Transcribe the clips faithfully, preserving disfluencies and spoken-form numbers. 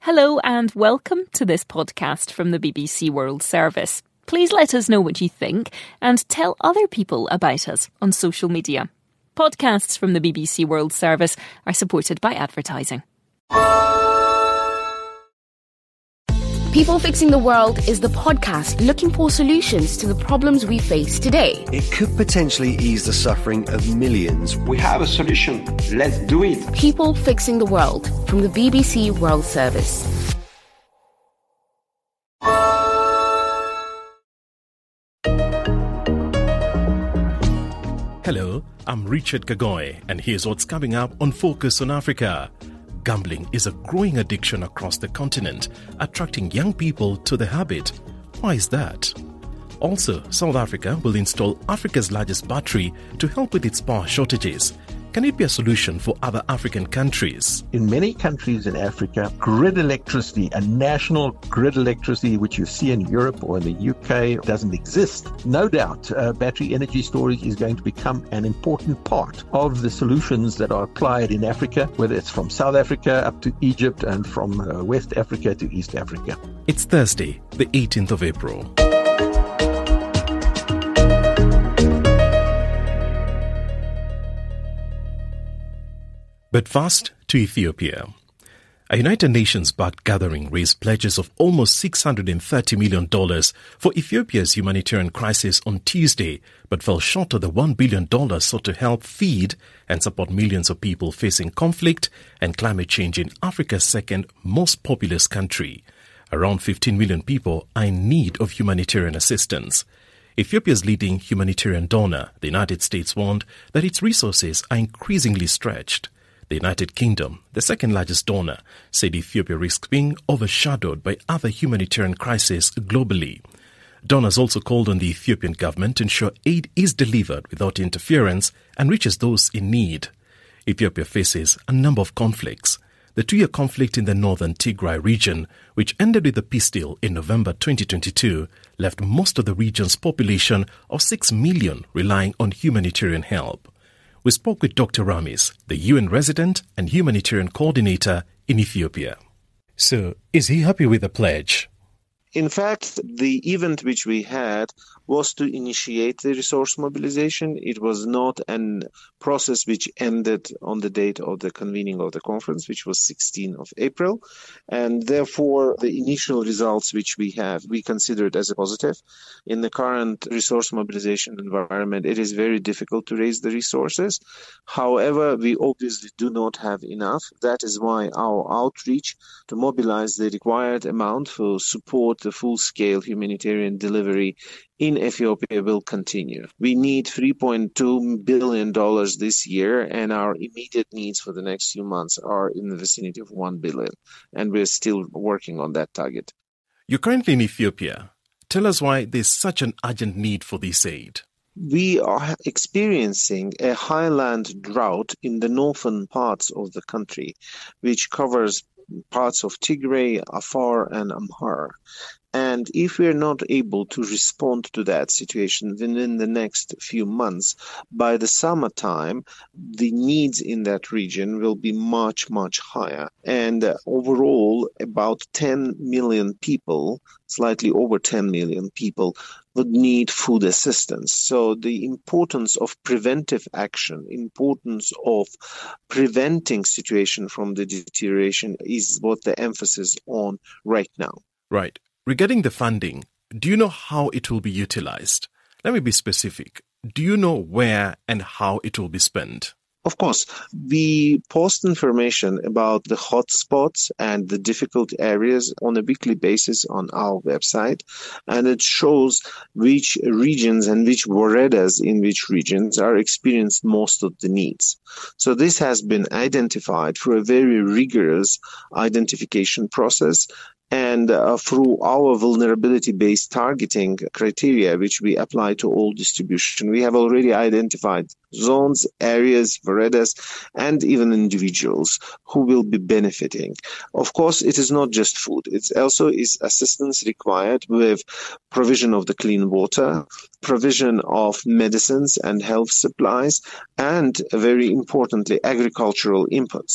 Hello and welcome to this podcast from the B B C World Service. Please let us know what you think and tell other people about us on social media. Podcasts from the B B C World Service are supported by advertising. People Fixing the World is the podcast looking for solutions to the problems we face today. It could potentially ease the suffering of millions. We have a solution. Let's do it. People Fixing the World from the B B C World Service. Hello, I'm Richard Kagoy, and here's what's coming up on Focus on Africa. Gambling is a growing addiction across the continent, attracting young people to the habit. Why is that? Also, South Africa will install Africa's largest battery to help with its power shortages. Can it be a solution for other African countries? In many countries in Africa, grid electricity, a national grid electricity, which you see in Europe or in the U K, doesn't exist. No doubt, uh, battery energy storage is going to become an important part of the solutions that are applied in Africa, whether it's from South Africa up to Egypt and from uh, West Africa to East Africa. It's Thursday, the eighteenth of April. But first, to Ethiopia. A United Nations-backed gathering raised pledges of almost six hundred thirty million dollars for Ethiopia's humanitarian crisis on Tuesday, but fell short of the one billion dollars sought to help feed and support millions of people facing conflict and climate change in Africa's second most populous country. Around fifteen million people are in need of humanitarian assistance. Ethiopia's leading humanitarian donor, the United States, warned that its resources are increasingly stretched. The United Kingdom, the second largest donor, said Ethiopia risks being overshadowed by other humanitarian crises globally. Donors also called on the Ethiopian government to ensure aid is delivered without interference and reaches those in need. Ethiopia faces a number of conflicts. The two-year conflict in the northern Tigray region, which ended with a peace deal in November twenty twenty-two, left most of the region's population of six million relying on humanitarian help. We spoke with Doctor Ramis, the U N resident and humanitarian coordinator in Ethiopia. So, is he happy with the pledge? In fact, the event which we had was to initiate the resource mobilization. It was not a process which ended on the date of the convening of the conference, which was sixteenth of April. And therefore, the initial results which we have, we consider it as a positive. In the current resource mobilization environment, it is very difficult to raise the resources. However, we obviously do not have enough. That is why our outreach to mobilize the required amount for support the full-scale humanitarian delivery in Ethiopia will continue. We need three point two billion dollars this year, and our immediate needs for the next few months are in the vicinity of one billion dollars, and we're still working on that target. You're currently in Ethiopia. Tell us why there's such an urgent need for this aid. We are experiencing a highland drought in the northern parts of the country, which covers parts of Tigray, Afar, and Amhara. And if we're not able to respond to that situation within the next few months, by the summertime, the needs in that region will be much, much higher. And uh, overall, about ten million people, slightly over ten million people, would need food assistance. So the importance of preventive action, importance of preventing situation from the deterioration is what the emphasis on right now. Right. Regarding the funding, do you know how it will be utilized? Let me be specific. Do you know where and how it will be spent? Of course, we post information about the hotspots and the difficult areas on a weekly basis on our website, and it shows which regions and which waredas in which regions are experiencing most of the needs. So this has been identified through a very rigorous identification process, and uh, through our vulnerability-based targeting criteria, which we apply to all distribution, we have already identified zones, areas, veredas, and even individuals who will be benefiting. Of course, it is not just food. It also is assistance required with provision of the clean water, provision of medicines and health supplies, and very importantly, agricultural inputs.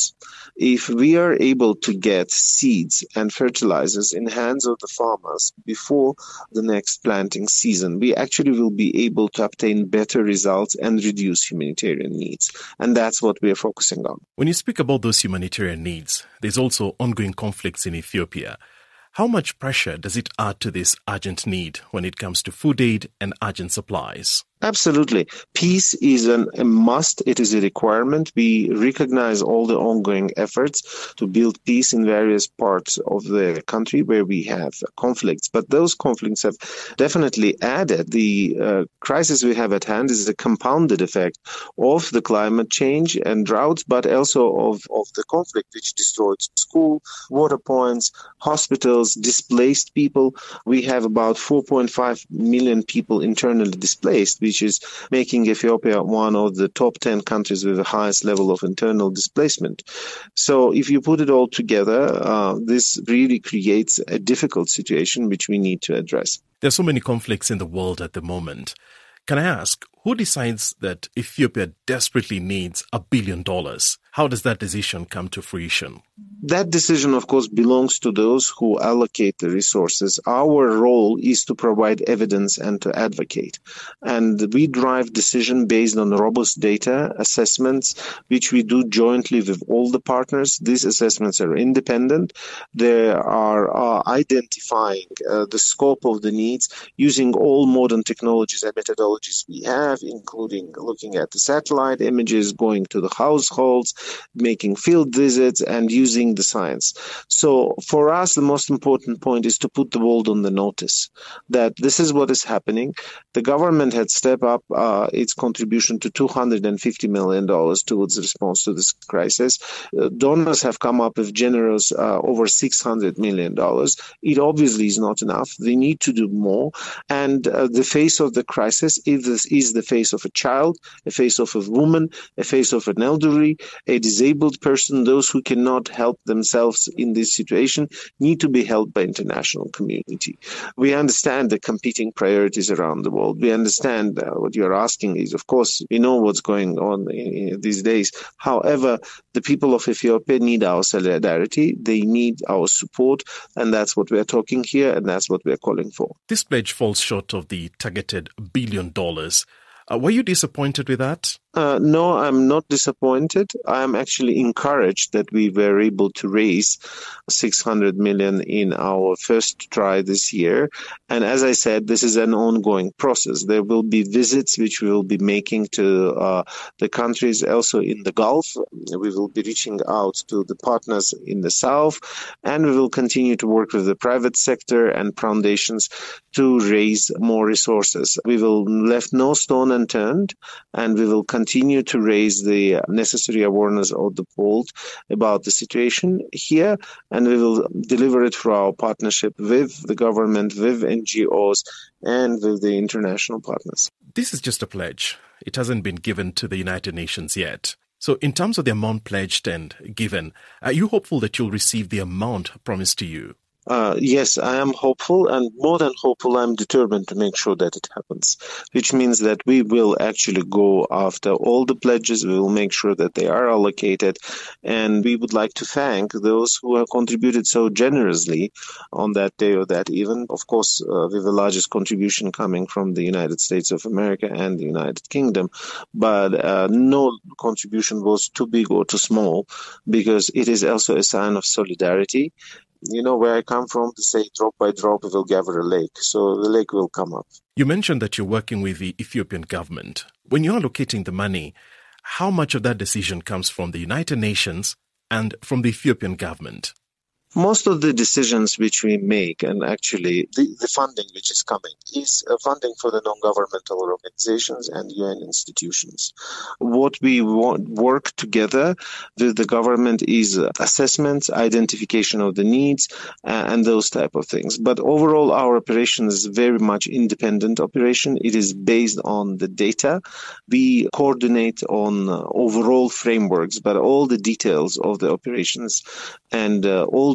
If we are able to get seeds and fertilizers in the hands of the farmers before the next planting season, we actually will be able to obtain better results and reduce humanitarian needs. And that's what we are focusing on. When you speak about those humanitarian needs, there's also ongoing conflicts in Ethiopia. How much pressure does it add to this urgent need when it comes to food aid and urgent supplies? Absolutely. Peace is an, a must. It is a requirement. We recognize all the ongoing efforts to build peace in various parts of the country where we have conflicts. But those conflicts have definitely added. The uh, crisis we have at hand is a compounded effect of the climate change and droughts, but also of, of the conflict which destroyed school, water points, hospitals, displaced people. We have about four point five million people internally displaced, which is making Ethiopia one of the top ten countries with the highest level of internal displacement. So if you put it all together, uh, this really creates a difficult situation which we need to address. There are so many conflicts in the world at the moment. Can I ask, who decides that Ethiopia desperately needs a billion dollars? How does that decision come to fruition? That decision, of course, belongs to those who allocate the resources. Our role is to provide evidence and to advocate. And we drive decision based on robust data assessments, which we do jointly with all the partners. These assessments are independent. They are uh, identifying uh, the scope of the needs using all modern technologies and methodologies we have, including looking at the satellite images, going to the households, making field visits, and using the science. So for us, the most important point is to put the world on the notice that this is what is happening. The government had stepped up uh, its contribution to two hundred fifty million dollars towards the response to this crisis. Uh, donors have come up with generous uh, over six hundred million dollars. It obviously is not enough. They need to do more. And uh, the face of the crisis is, this is the face of a child, a face of a woman, a face of an elderly, a disabled person. Those who cannot help themselves in this situation need to be helped by international community. We understand the competing priorities around the world. We understand uh, what you're asking is, of course, we know what's going on in, in these days. However, the people of Ethiopia need our solidarity. They need our support. And that's what we're talking here. And that's what we're calling for. This pledge falls short of the targeted billion dollars. Uh, were you disappointed with that? Uh, no, I'm not disappointed. I'm actually encouraged that we were able to raise six hundred million in our first try this year. And as I said, this is an ongoing process. There will be visits which we will be making to uh, the countries also in the Gulf. We will be reaching out to the partners in the South, and we will continue to work with the private sector and foundations to raise more resources. We will left no stone unturned, and we will continue continue to raise the necessary awareness of the world about the situation here, and we will deliver it through our partnership with the government, with N G Os, and with the international partners. This is just a pledge. It hasn't been given to the United Nations yet. So in terms of the amount pledged and given, are you hopeful that you'll receive the amount promised to you? Uh, yes, I am hopeful, and more than hopeful, I'm determined to make sure that it happens, which means that we will actually go after all the pledges. We will make sure that they are allocated, and we would like to thank those who have contributed so generously on that day or that even. Of course, uh, with the largest contribution coming from the United States of America and the United Kingdom, but uh, no contribution was too big or too small, because it is also a sign of solidarity. You know, where I come from, to say drop by drop, it will gather a lake. So the lake will come up. You mentioned that you're working with the Ethiopian government. When you're allocating the money, how much of that decision comes from the United Nations and from the Ethiopian government? Most of the decisions which we make, and actually the, the funding which is coming, is uh, funding for the non-governmental organizations and U N institutions. What we want, work together with the government is uh, assessments, identification of the needs, uh, and those type of things. But overall, our operation is very much independent operation. It is based on the data. We coordinate on uh, overall frameworks, but all the details of the operations and uh, all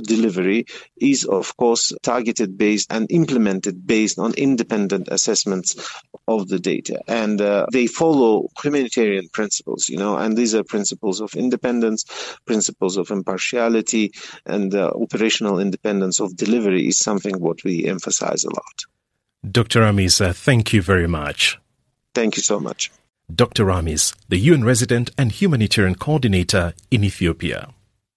delivery is, of course, targeted based and implemented based on independent assessments of the data. And uh, they follow humanitarian principles, you know, and these are principles of independence, principles of impartiality, and uh, operational independence of delivery is something what we emphasize a lot. Doctor Ramiz, uh, thank you very much. Thank you so much. Doctor Ramiz, the U N resident and humanitarian coordinator in Ethiopia.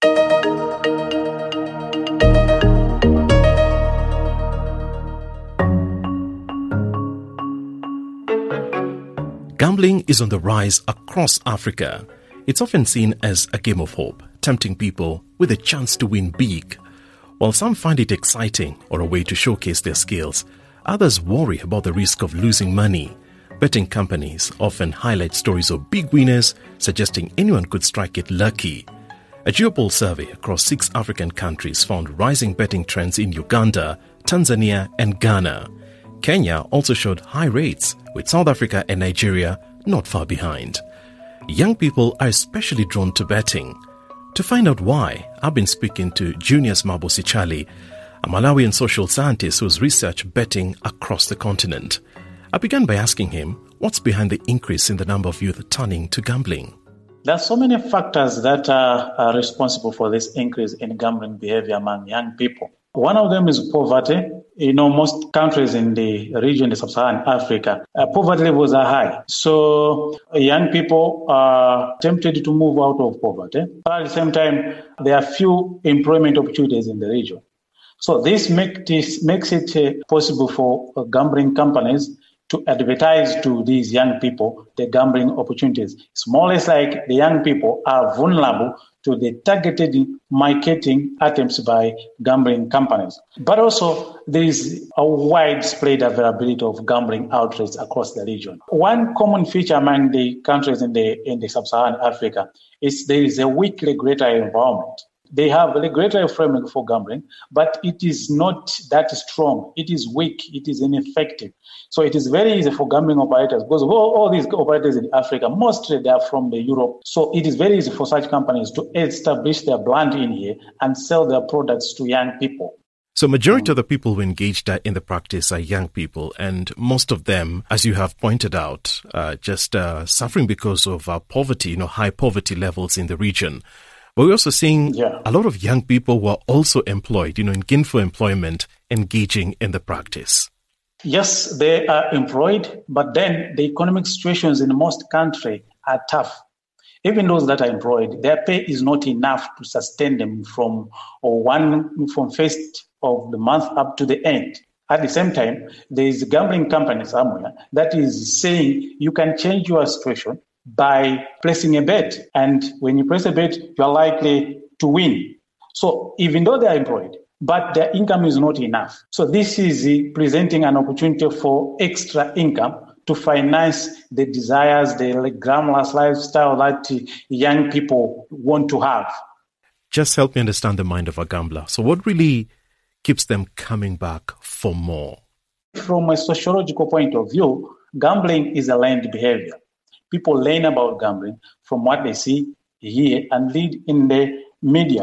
Gambling is on the rise across Africa. It's often seen as a game of hope, tempting people with a chance to win big. While some find it exciting or a way to showcase their skills, others worry about the risk of losing money. Betting companies often highlight stories of big winners, suggesting anyone could strike it lucky. A Geopol survey across six African countries found rising betting trends in Uganda, Tanzania, and Ghana. Kenya also showed high rates, with South Africa and Nigeria not far behind. Young people are especially drawn to betting. To find out why, I've been speaking to Junius Mabosichali, a Malawian social scientist who's researched betting across the continent. I began by asking him what's behind the increase in the number of youth turning to gambling. There are so many factors that are, are responsible for this increase in gambling behavior among young people. One of them is poverty. You know, most countries in the region of sub-Saharan Africa, uh, poverty levels are high. So young people are tempted to move out of poverty. But at the same time, there are few employment opportunities in the region. So this, make this makes it uh, possible for uh, gambling companies to advertise to these young people the gambling opportunities. It's more or less like the young people are vulnerable to the targeted marketing attempts by gambling companies. But also, there is a widespread availability of gambling outlets across the region. One common feature among the countries in the in the sub-Saharan Africa is there is a weak regulatory environment. They have a regulatory framework for gambling, but it is not that strong. It is weak. It is ineffective. So it is very easy for gambling operators, because all, all these operators in Africa, mostly they are from the Europe. So it is very easy for such companies to establish their brand in here and sell their products to young people. So majority of the people who engaged in the practice are young people, and most of them, as you have pointed out, uh, just uh, suffering because of uh, poverty, you know, high poverty levels in the region. But we're also seeing yeah. a lot of young people who are also employed, you know, in gainful employment, engaging in the practice. Yes, they are employed, but then the economic situations in most countries are tough. Even those that are employed, their pay is not enough to sustain them from or one from first of the month up to the end. At the same time, there is a gambling company somewhere that is saying you can change your situation by placing a bet. And when you place a bet, you are likely to win. So even though they are employed, but their income is not enough. So this is presenting an opportunity for extra income to finance the desires, the glamorous lifestyle that young people want to have. Just help me understand the mind of a gambler. So what really keeps them coming back for more? From a sociological point of view, gambling is a learned behavior. People learn about gambling from what they see, hear, and read in the media.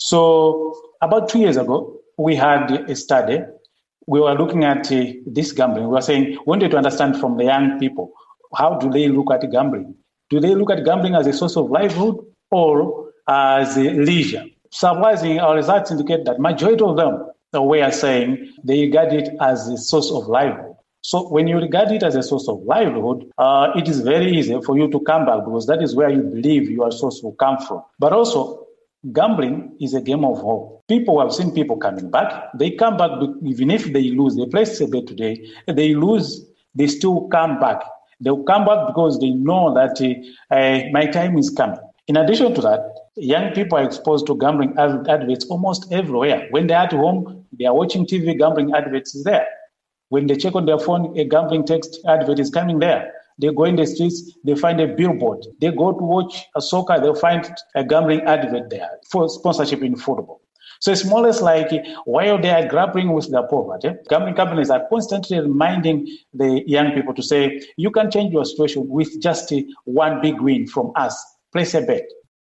So about two years ago, we had a study. We were looking at uh, this gambling. We were saying, we wanted to understand from the young people, how do they look at gambling? Do they look at gambling as a source of livelihood or as a leisure? Surprisingly, our results indicate that majority of them were saying they regard it as a source of livelihood. So when you regard it as a source of livelihood, uh, it is very easy for you to come back, because that is where you believe your source will come from. But also, gambling is a game of hope. People have seen people coming back. They come back even if they lose. They place a bet today. They lose, they still come back. They'll come back because they know that uh, uh, my time is coming. In addition to that, young people are exposed to gambling adverts almost everywhere. When they're at home, they are watching T V, gambling adverts is there. When they check on their phone, a gambling text advert is coming there. They go in the streets, they find a billboard. They go to watch a soccer, they'll find a gambling advert there for sponsorship in football. So it's more or less like while they are grappling with their poverty, gambling companies are constantly reminding the young people to say, you can change your situation with just one big win from us. Place a bet.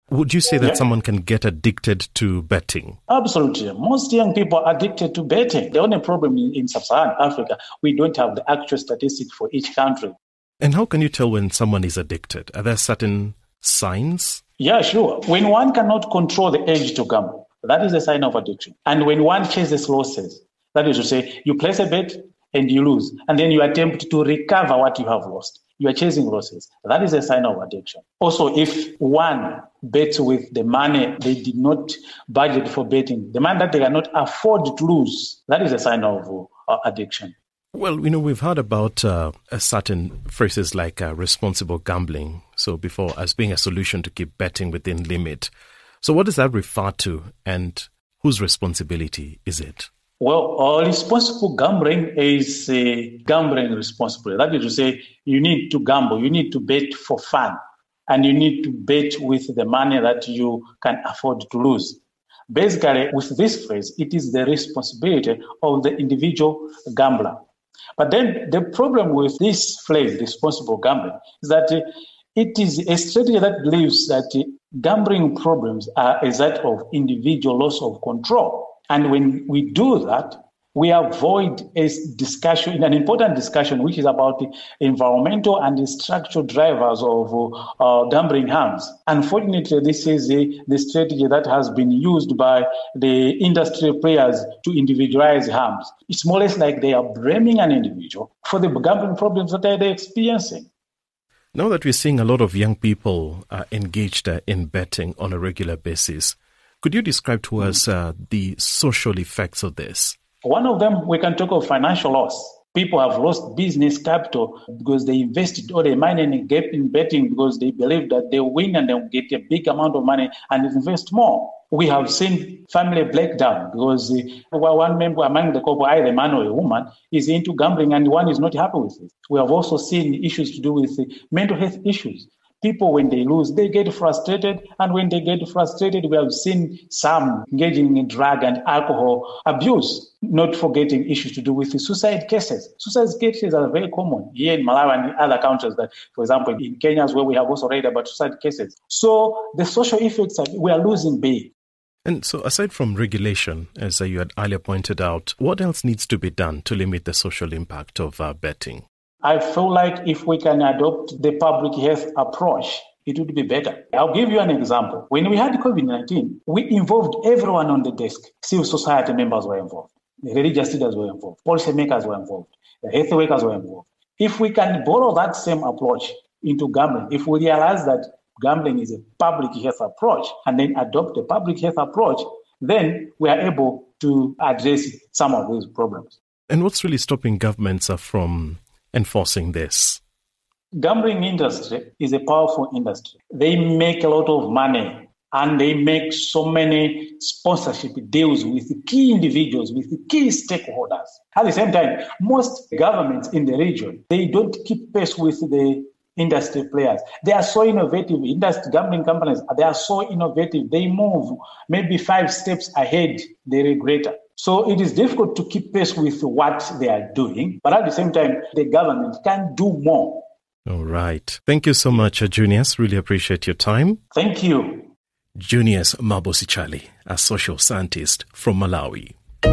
Would you say that Yeah. someone can get addicted to betting? Absolutely. Most young people are addicted to betting. The only problem in, in sub-Saharan Africa, we don't have the actual statistics for each country. And how can you tell when someone is addicted? Are there certain signs? Yeah, sure. When one cannot control the urge to gamble, that is a sign of addiction. And when one chases losses, that is to say, you place a bet and you lose, and then you attempt to recover what you have lost. You are chasing losses. That is a sign of addiction. Also, if one bets with the money they did not budget for betting, the money that they cannot afford to lose, that is a sign of uh, addiction. Well, you know, we've heard about uh, a certain phrases like uh, responsible gambling. So before, as being a solution to keep betting within limit. So what does that refer to, and whose responsibility is it? Well, uh, responsible gambling is uh, gambling responsibly. That is to say, you need to gamble, you need to bet for fun, and you need to bet with the money that you can afford to lose. Basically, with this phrase, it is the responsibility of the individual gambler. But then the problem with this phrase, responsible gambling, is that uh, it is a strategy that believes that uh, gambling problems are a result of individual loss of control. And when we do that, we avoid a discussion, an important discussion, which is about the environmental and the structural drivers of uh, gambling harms. Unfortunately, this is a, the strategy that has been used by the industry players to individualize harms. It's more or less like they are blaming an individual for the gambling problems that they're experiencing. Now that we're seeing a lot of young people uh, engaged uh, in betting on a regular basis, could you describe to us uh, the social effects of this? One of them, we can talk of financial loss. People have lost business capital because they invested all their money in betting because they believe that they'll win and they'll get a big amount of money and invest more. We have seen family breakdown because uh, one member among the couple, either a man or a woman, is into gambling and one is not happy with it. We have also seen issues to do with uh, mental health issues. People, when they lose, they get frustrated. And when they get frustrated, we have seen some engaging in drug and alcohol abuse, not forgetting issues to do with the suicide cases. Suicide cases are very common here in Malawi and in other countries, that, for example, in Kenya, as well, we have also read about suicide cases. So the social effects, are, we are losing big. And so aside from regulation, as uh, you had earlier pointed out, what else needs to be done to limit the social impact of uh, betting? I feel like if we can adopt the public health approach, it would be better. I'll give you an example. When we had COVID nineteen, we involved everyone on the desk. Civil society members were involved. The religious leaders were involved. Policymakers were involved. The health workers were involved. If we can borrow that same approach into gambling, if we realize that gambling is a public health approach and then adopt a public health approach, then we are able to address some of these problems. And what's really stopping governments uh, from enforcing this? Gambling industry is a powerful industry. They make a lot of money and they make so many sponsorship deals with key individuals, with key stakeholders. At the same time, most governments in the region, they don't keep pace with the industry players. They are so innovative. Industry gambling companies, they are so innovative. They move maybe five steps ahead the regulator. So it is difficult to keep pace with what they are doing, but at the same time, the government can do more. All right. Thank you so much, Junius. Really appreciate your time. Thank you. Junius Mabosichali, a social scientist from Malawi.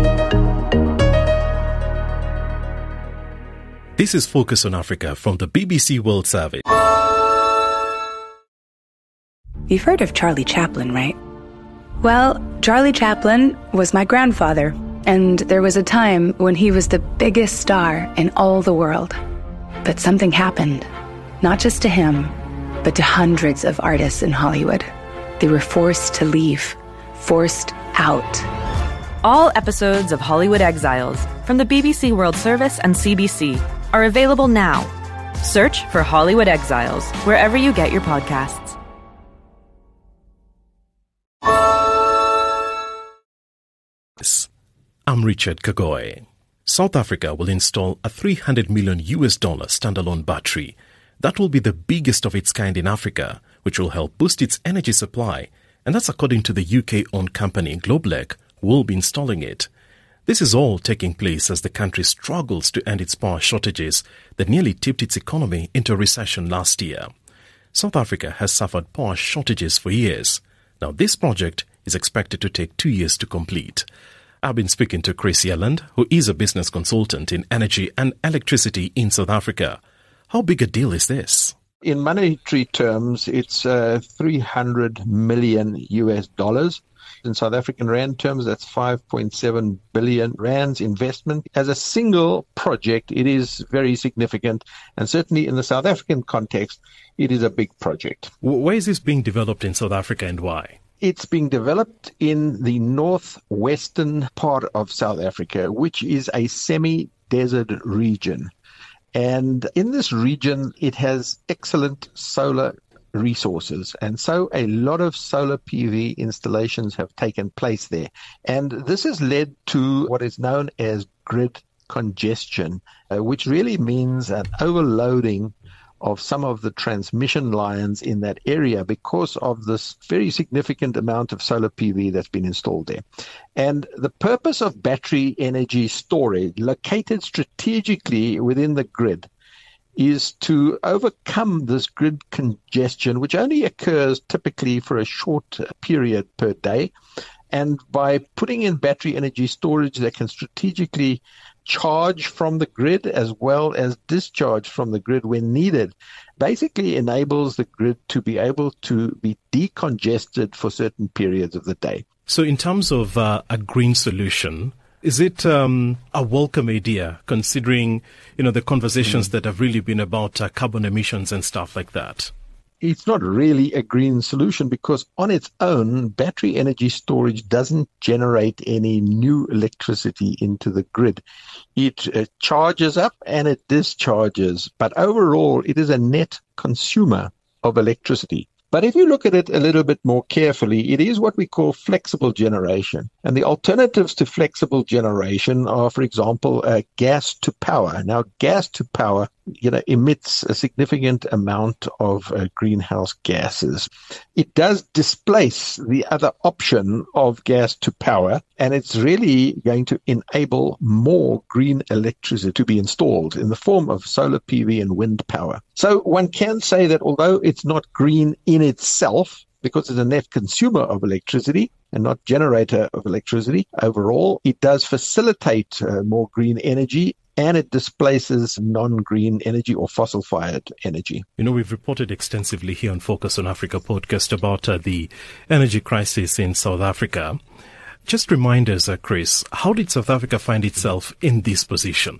This is Focus on Africa from the B B C World Service. You've heard of Charlie Chaplin, right? Well, Charlie Chaplin was my grandfather, and there was a time when he was the biggest star in all the world. But something happened, not just to him, but to hundreds of artists in Hollywood. They were forced to leave, forced out. All episodes of Hollywood Exiles from the B B C World Service and C B C are available now. Search for Hollywood Exiles wherever you get your podcasts. I'm Richard Kagoe. South Africa will install a three hundred million U S dollar standalone battery. That will be the biggest of its kind in Africa, which will help boost its energy supply. And that's according to the U K-owned company Globeleq, who will be installing it. This is all taking place as the country struggles to end its power shortages that nearly tipped its economy into a recession last year. South Africa has suffered power shortages for years. Now, this project is expected to take two years to complete. I've been speaking to Chris Yelland, who is a business consultant in energy and electricity in South Africa. How big a deal is this? In monetary terms, it's uh, three hundred million U S dollars. In South African rand terms, that's five point seven billion rands investment. As a single project, it is very significant. And certainly in the South African context, it is a big project. Where is this being developed in South Africa and why? It's being developed in the northwestern part of South Africa, which is a semi-desert region. And in this region, it has excellent solar resources. And so a lot of solar P V installations have taken place there. And this has led to what is known as grid congestion, uh, which really means an overloading of some of the transmission lines in that area because of this very significant amount of solar P V that's been installed there. And the purpose of battery energy storage, located strategically within the grid, is to overcome this grid congestion, which only occurs typically for a short period per day. And by putting in battery energy storage that can strategically charge from the grid as well as discharge from the grid when needed, basically enables the grid to be able to be decongested for certain periods of the day. So in terms of uh, a green solution, is it um, a welcome idea considering, you know, the conversations mm. that have really been about uh, carbon emissions and stuff like that? It's not really a green solution because on its own, battery energy storage doesn't generate any new electricity into the grid. It uh, charges up and it discharges, but overall it is a net consumer of electricity. But if you look at it a little bit more carefully, it is what we call flexible generation. And the alternatives to flexible generation are, for example, uh, gas to power. Now, gas to power, you know, emits a significant amount of uh, greenhouse gases. It does displace the other option of gas to power, and it's really going to enable more green electricity to be installed in the form of solar P V and wind power. So one can say that although it's not green in itself, because it's a net consumer of electricity and not generator of electricity overall, it does facilitate uh, more green energy, and it displaces non-green energy or fossil-fired energy. You know, we've reported extensively here on Focus on Africa podcast about uh, the energy crisis in South Africa. Just remind us, uh, Chris, how did South Africa find itself in this position?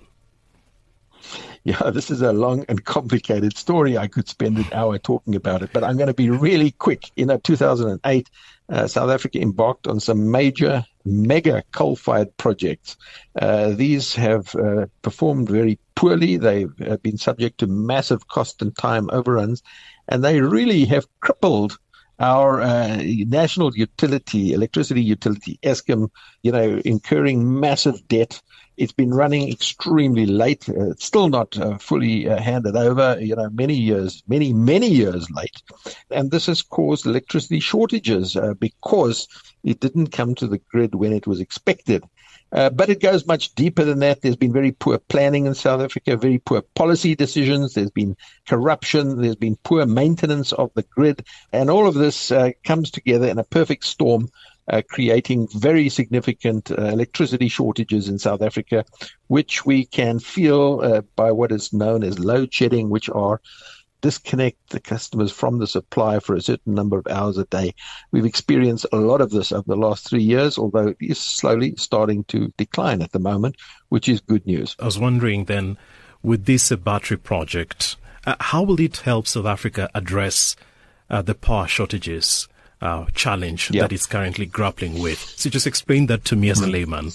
Yeah, this is a long and complicated story. I could spend an hour talking about it, but I'm going to be really quick. In uh, two thousand eight, uh, South Africa embarked on some major, mega coal-fired projects. Uh, these have uh, performed very poorly. They've uh, been subject to massive cost and time overruns, and they really have crippled our uh, national utility, electricity utility, Eskom, you know, incurring massive debt. It's been running extremely late. Uh, it's still not uh, fully uh, handed over, you know, many years, many, many years late. And this has caused electricity shortages uh, because it didn't come to the grid when it was expected. Uh, but it goes much deeper than that. There's been very poor planning in South Africa, very poor policy decisions. There's been corruption. There's been poor maintenance of the grid. And all of this uh, comes together in a perfect storm, Uh, creating very significant uh, electricity shortages in South Africa, which we can feel uh, by what is known as load shedding, which are disconnect the customers from the supply for a certain number of hours a day. We've experienced a lot of this over the last three years, although it is slowly starting to decline at the moment, which is good news. I was wondering then, with this uh, battery project, uh, how will it help South Africa address uh, the power shortages Uh, challenge yeah. that it's currently grappling with? So just explain that to me as a layman.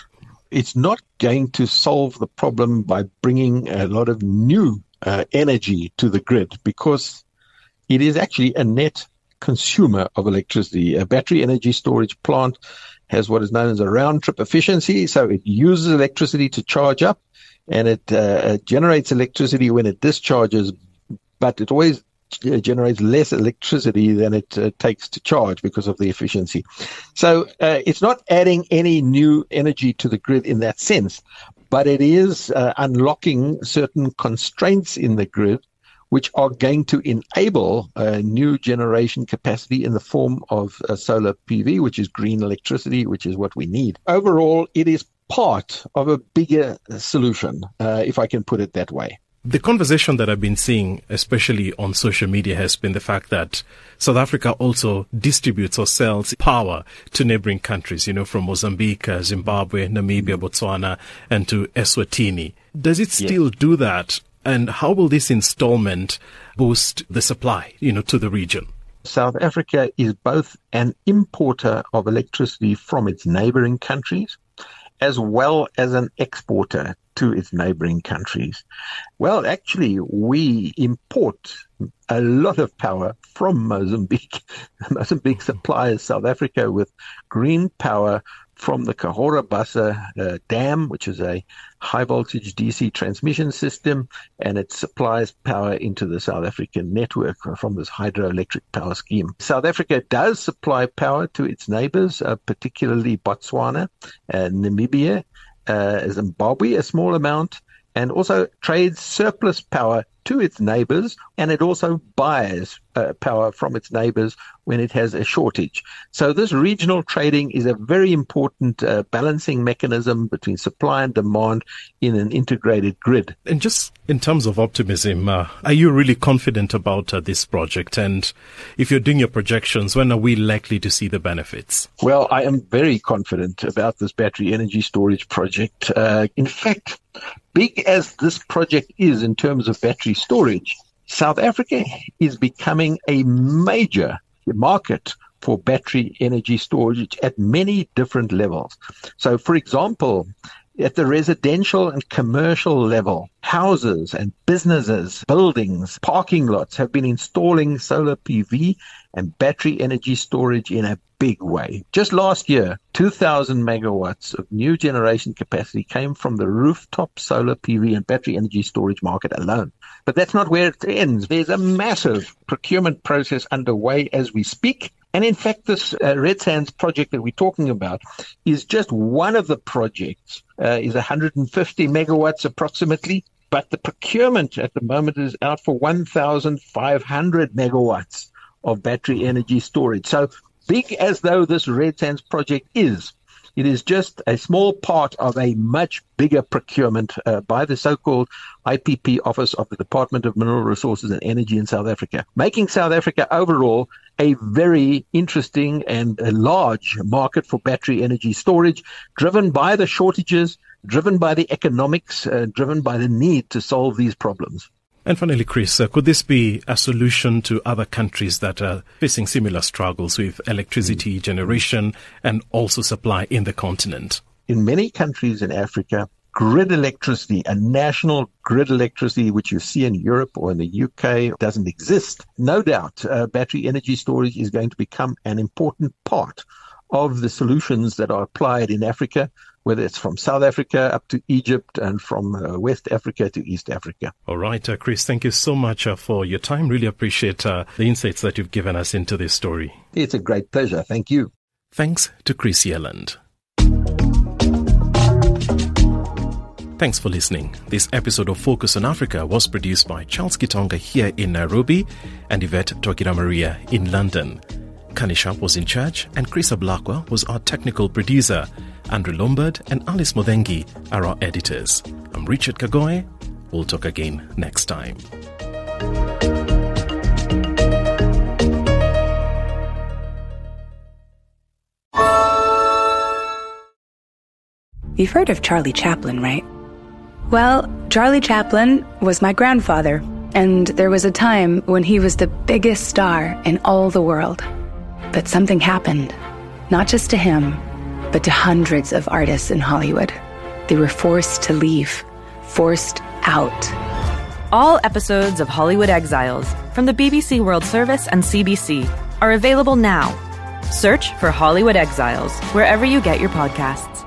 It's not going to solve the problem by bringing a lot of new uh, energy to the grid, because it is actually a net consumer of electricity. A battery energy storage plant has what is known as a round-trip efficiency, so it uses electricity to charge up, and it uh, generates electricity when it discharges, but it always generates less electricity than it uh, takes to charge because of the efficiency. So uh, it's not adding any new energy to the grid in that sense, but it is uh, unlocking certain constraints in the grid which are going to enable a new generation capacity in the form of uh, solar P V, which is green electricity, which is what we need. Overall, it is part of a bigger solution, uh, if I can put it that way. The conversation that I've been seeing, especially on social media, has been the fact that South Africa also distributes or sells power to neighboring countries, you know, from Mozambique, uh, Zimbabwe, Namibia, Botswana, and to Eswatini. Does it still yes. do that? And how will this installment boost the supply, you know, to the region? South Africa is both an importer of electricity from its neighboring countries, as well as an exporter to its neighboring countries. Well, actually, we import a lot of power from Mozambique. Mozambique supplies South Africa with green power from the Cahora Bassa uh, Dam, which is a high-voltage D C transmission system, and it supplies power into the South African network from this hydroelectric power scheme. South Africa does supply power to its neighbors, uh, particularly Botswana, uh, Namibia, uh, Zimbabwe, a small amount, and also trades surplus power to its neighbors, and it also buys uh, power from its neighbors when it has a shortage. So this regional trading is a very important uh, balancing mechanism between supply and demand in an integrated grid. And just in terms of optimism, uh, are you really confident about uh, this project? And if you're doing your projections, when are we likely to see the benefits? Well, I am very confident about this battery energy storage project. Uh, in fact, big as this project is in terms of battery storage, South Africa is becoming a major market for battery energy storage at many different levels. So, for example, at the residential and commercial level, houses and businesses, buildings, parking lots have been installing solar P V and battery energy storage in a big way. Just last year, two thousand megawatts of new generation capacity came from the rooftop solar P V and battery energy storage market alone. But that's not where it ends. There's a massive procurement process underway as we speak. And in fact, this uh, Red Sands project that we're talking about is just one of the projects, uh, is one hundred fifty megawatts approximately. But the procurement at the moment is out for one thousand five hundred megawatts of battery energy storage. So big as though this Red Sands project is, it is just a small part of a much bigger procurement uh, by the so-called I P P Office of the Department of Mineral Resources and Energy in South Africa, making South Africa overall a very interesting and a large market for battery energy storage, driven by the shortages, driven by the economics, uh, driven by the need to solve these problems. And finally, Chris, uh, could this be a solution to other countries that are facing similar struggles with electricity generation and also supply in the continent? In many countries in Africa, grid electricity, a national grid electricity, which you see in Europe or in the U K, doesn't exist. No doubt, uh, battery energy storage is going to become an important part of the solutions that are applied in Africa, whether it's from South Africa up to Egypt and from uh, West Africa to East Africa. All right, uh, Chris, thank you so much uh, for your time. Really appreciate uh, the insights that you've given us into this story. It's a great pleasure. Thank you. Thanks to Chris Yelland. Thanks for listening. This episode of Focus on Africa was produced by Charles Kitonga here in Nairobi and Yvette Tokira Maria in London. Kanisha was in charge and Chris Ablakwa was our technical producer. Andrew Lombard and Alice Modhengi are our editors. I'm Richard Kagoe. We'll talk again next time. You've heard of Charlie Chaplin, right? Well, Charlie Chaplin was my grandfather, and there was a time when he was the biggest star in all the world. But something happened, not just to him, but to hundreds of artists in Hollywood. They were forced to leave, forced out. All episodes of Hollywood Exiles from the B B C World Service and C B C are available now. Search for Hollywood Exiles wherever you get your podcasts.